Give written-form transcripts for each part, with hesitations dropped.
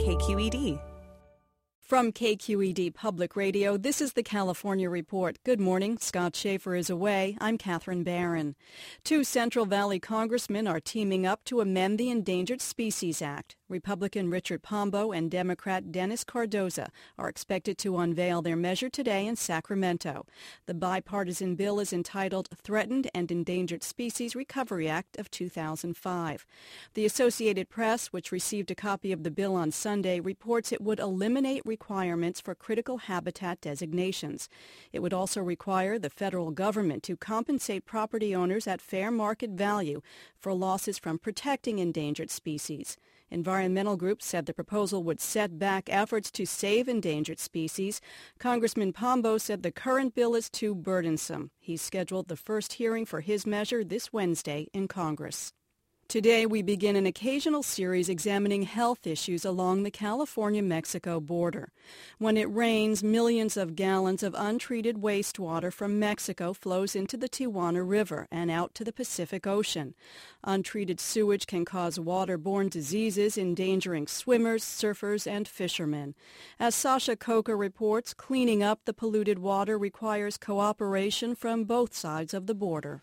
KQED. From KQED Public Radio, this is the California Report. Good morning. Scott Schaefer is away. I'm Catherine Barron. Two Central Valley congressmen are teaming up to amend the Endangered Species Act. Republican Richard Pombo and Democrat Dennis Cardoza are expected to unveil their measure today in Sacramento. The bipartisan bill is entitled Threatened and Endangered Species Recovery Act of 2005. The Associated Press, which received a copy of the bill on Sunday, reports it would eliminate requirements for critical habitat designations. It would also require the federal government to compensate property owners at fair market value for losses from protecting endangered species. Environmental groups said the proposal would set back efforts to save endangered species. Congressman Pombo said the current bill is too burdensome. He's scheduled the first hearing for his measure this Wednesday in Congress. Today, we begin an occasional series examining health issues along the California-Mexico border. When it rains, millions of gallons of untreated wastewater from Mexico flows into the Tijuana River and out to the Pacific Ocean. Untreated sewage can cause waterborne diseases, endangering swimmers, surfers, and fishermen. As Sasha Coca reports, cleaning up the polluted water requires cooperation from both sides of the border.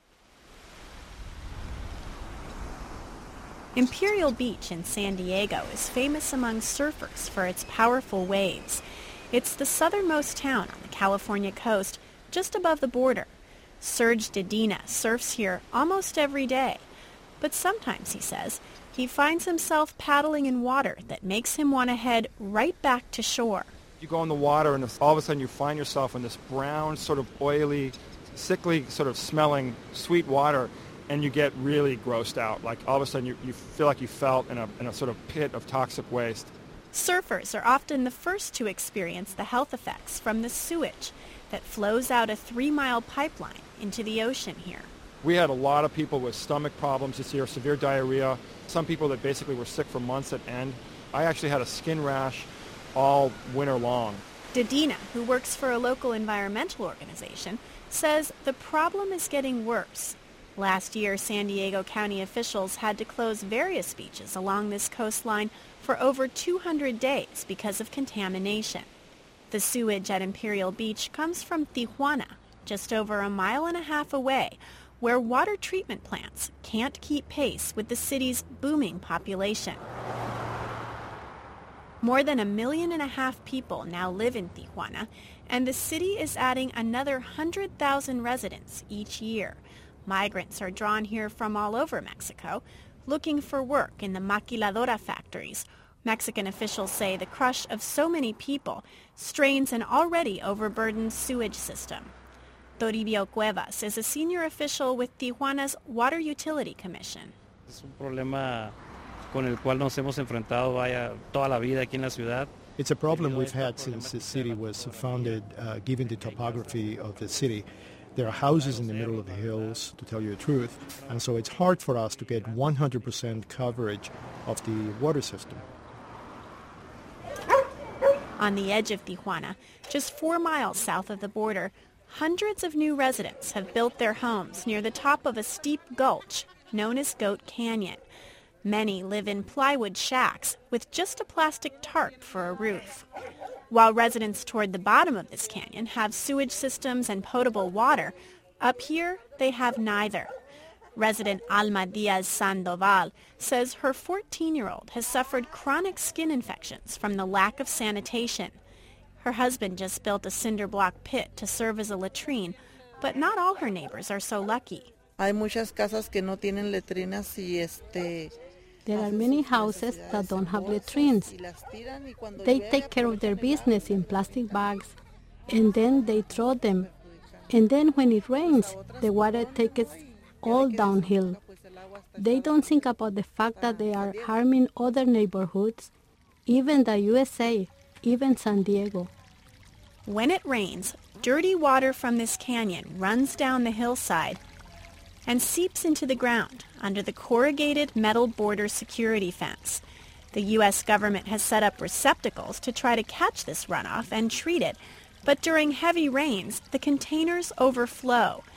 Imperial Beach in San Diego is famous among surfers for its powerful waves. It's the southernmost town on the California coast, just above the border. Serge Dedina surfs here almost every day. But sometimes, he says, he finds himself paddling in water that makes him want to head right back to shore. You go in the water and all of a sudden you find yourself in this brown, sort of oily, sickly, sort of smelling sweet water, and you get really grossed out. Like all of a sudden you feel like you felt in a sort of pit of toxic waste. Surfers are often the first to experience the health effects from the sewage that flows out a 3-mile pipeline into the ocean here. We had a lot of people with stomach problems this year, severe diarrhea, some people that basically were sick for months at end. I actually had a skin rash all winter long. Dedina, who works for a local environmental organization, says the problem is getting worse. Last year, San Diego County officials had to close various beaches along this coastline for over 200 days because of contamination. The sewage at Imperial Beach comes from Tijuana, just over 1.5 miles away, where water treatment plants can't keep pace with the city's booming population. More than 1.5 million people now live in Tijuana, and the city is adding another 100,000 residents each year. Migrants are drawn here from all over Mexico, looking for work in the maquiladora factories. Mexican officials say the crush of so many people strains an already overburdened sewage system. Toribio Cuevas is a senior official with Tijuana's Water Utility Commission. Es un problema con el cual nos hemos enfrentado toda la vida aquí en la ciudad. It's a problem we've had since the city was founded, given the topography of the city. There are houses in the middle of the hills, to tell you the truth, and so it's hard for us to get 100% coverage of the water system. On the edge of Tijuana, just 4 miles south of the border, hundreds of new residents have built their homes near the top of a steep gulch known as Goat Canyon. Many live in plywood shacks with just a plastic tarp for a roof. While residents toward the bottom of this canyon have sewage systems and potable water, up here they have neither. Resident Alma Diaz Sandoval says her 14-year-old has suffered chronic skin infections from the lack of sanitation. Her husband just built a cinder block pit to serve as a latrine, but not all her neighbors are so lucky. Hay muchas casas que no tienen letrinas y There are many houses that don't have latrines. They take care of their business in plastic bags, and then they throw them. And then when it rains, the water takes it all downhill. They don't think about the fact that they are harming other neighborhoods, even the USA, even San Diego. When it rains, dirty water from this canyon runs down the hillside and seeps into the ground under the corrugated metal border security fence. The U.S. government has set up receptacles to try to catch this runoff and treat it, but during heavy rains, the containers overflow.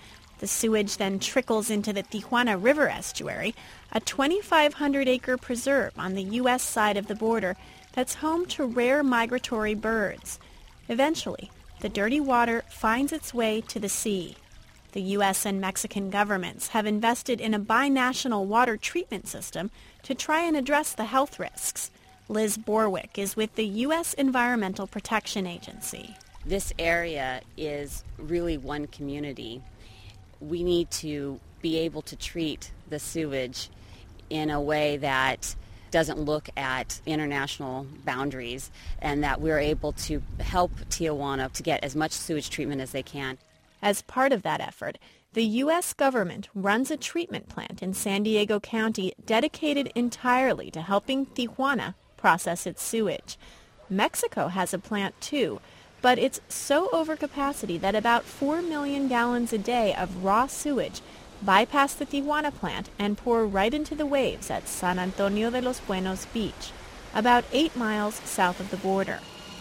The sewage then trickles into the Tijuana River estuary, a 2,500-acre preserve on the U.S. side of the border that's home to rare migratory birds. Eventually, the dirty water finds its way to the sea. The U.S. and Mexican governments have invested in a binational water treatment system to try and address the health risks. Liz Borwick is with the U.S. Environmental Protection Agency. This area is really one community. We need to be able to treat the sewage in a way that doesn't look at international boundaries, and that we're able to help Tijuana to get as much sewage treatment as they can. As part of that effort, the U.S. government runs a treatment plant in San Diego County dedicated entirely to helping Tijuana process its sewage. Mexico has a plant too, but it's so over capacity that about 4 million gallons a day of raw sewage bypass the Tijuana plant and pour right into the waves at San Antonio de los Buenos Beach, about 8 miles south of the border.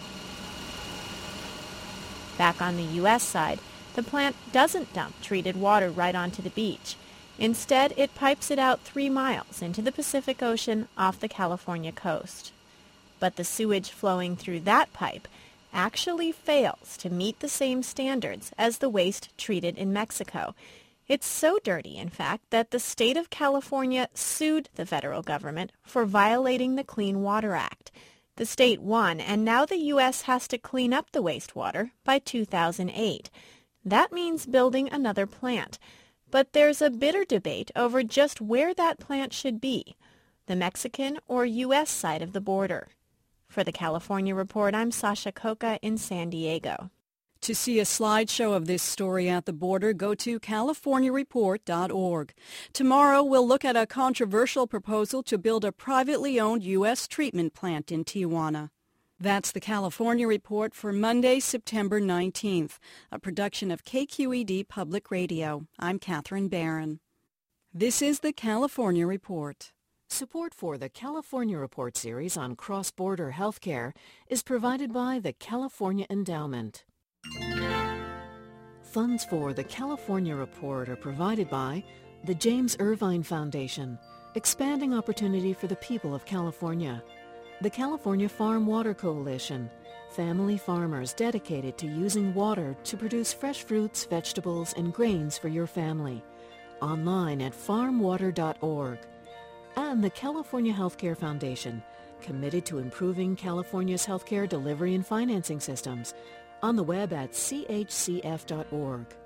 Back on the U.S. side, the plant doesn't dump treated water right onto the beach. Instead, it pipes it out 3 miles into the Pacific Ocean off the California coast. But the sewage flowing through that pipe actually fails to meet the same standards as the waste treated in Mexico. It's so dirty, in fact, that the state of California sued the federal government for violating the Clean Water Act. The state won, and now the U.S. has to clean up the wastewater by 2008. That means building another plant. But there's a bitter debate over just where that plant should be, the Mexican or U.S. side of the border. For the California Report, I'm Sasha Coca in San Diego. To see a slideshow of this story at the border, go to californiareport.org. Tomorrow, we'll look at a controversial proposal to build a privately owned U.S. treatment plant in Tijuana. That's the California Report for Monday, September 19th, a production of KQED Public Radio. I'm Catherine Barron. This is the California Report. Support for the California Report series on cross-border healthcare is provided by the California Endowment. Funds for the California Report are provided by the James Irvine Foundation, expanding opportunity for the people of California, the California Farm Water Coalition, family farmers dedicated to using water to produce fresh fruits, vegetables, and grains for your family, online at farmwater.org, and the California Healthcare Foundation, committed to improving California's healthcare delivery and financing systems, on the web at chcf.org.